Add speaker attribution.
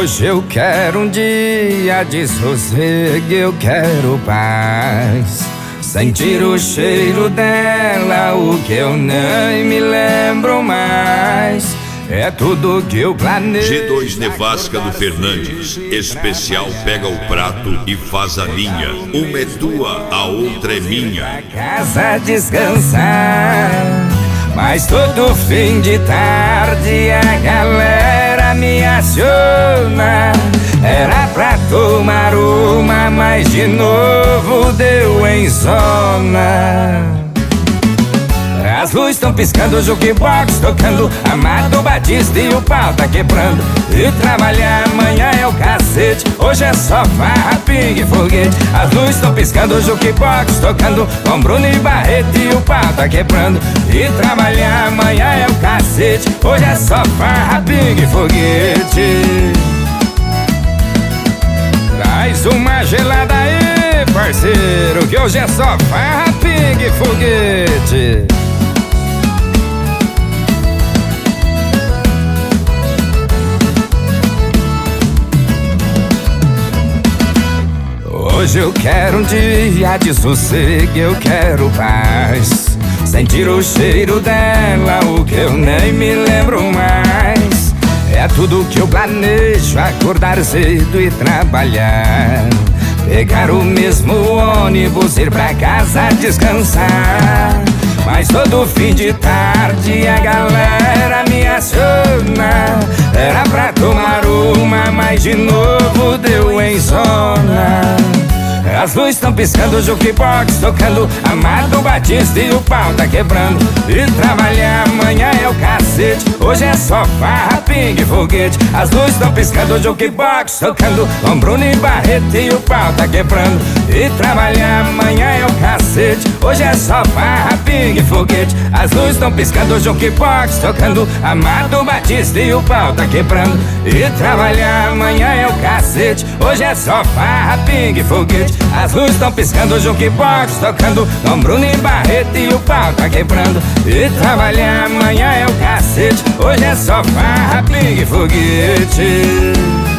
Speaker 1: Hoje eu quero um dia de sossego, eu quero paz. Sentir o cheiro dela, o que eu nem me lembro mais. É tudo que eu planejo.
Speaker 2: G2 Nevasca do Fernandes. Especial pega o prato e faz a linha. Uma é tua, a outra é minha.
Speaker 1: Casa descansar, mas todo fim de tarde a galera me aciona. Era pra tomar uma, mas de novo deu em zona. As luzes estão piscando, o jukebox tocando, Amado Batista e o pau tá quebrando. E trabalhar amanhã é o cacete, hoje é só farra, pingue e foguete. As luzes estão piscando, o jukebox tocando, com Bruno e Barreto e o pau tá quebrando. E trabalhar amanhã é o cacete, hoje é só farra, pingue e foguete. Traz uma gelada aí, parceiro, que hoje é só farra, pingue e foguete. Hoje eu quero um dia de sossego, eu quero paz. Sentir o cheiro dela, o que eu nem me lembro mais. É tudo que eu planejo, acordar cedo e trabalhar. Pegar o mesmo ônibus, ir pra casa descansar. Mas todo fim de tarde a galera me aciona. Era pra tomar uma, mas de novo deu em zona. As luzes estão piscando, o jukebox tocando, Amado Batista e o pau tá quebrando. E trabalhar amanhã é o cacete, hoje é só farra, pingue e foguete. As luzes estão piscando, o jukebox tocando, com Bruno e Barreto e o pau tá quebrando. E trabalhar amanhã é o cacete, hoje é só farra, pingue e foguete. As luzes estão piscando, o jukebox tocando, Amado Batista e o pau tá quebrando. E trabalhar amanhã é o cacete, hoje é só farra, pingue e foguete. As luzes estão piscando, o jukebox tocando, com Bruno e Barreto e o pau tá quebrando. E trabalhar amanhã é o cacete, hoje é só farra, pingue e foguete.